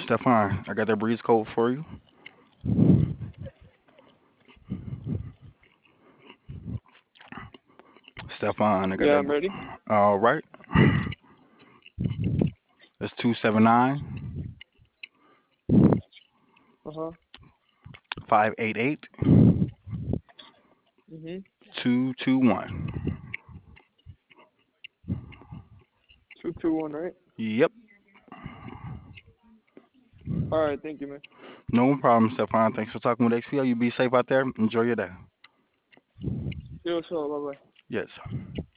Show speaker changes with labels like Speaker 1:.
Speaker 1: Stefan, I got that breeze code for you. Stefan, I got
Speaker 2: Yeah,
Speaker 1: that.
Speaker 2: I'm ready.
Speaker 1: All right. That's 279
Speaker 2: Uh-huh.
Speaker 1: 588
Speaker 2: Mm-hmm.
Speaker 1: 221.
Speaker 2: 221, right?
Speaker 1: Yep.
Speaker 2: All right, thank you, man.
Speaker 1: No problem, Stefan. Thanks for talking with XPL. You be safe out there. Enjoy your day.
Speaker 2: Yo, so bye bye.
Speaker 1: Yes.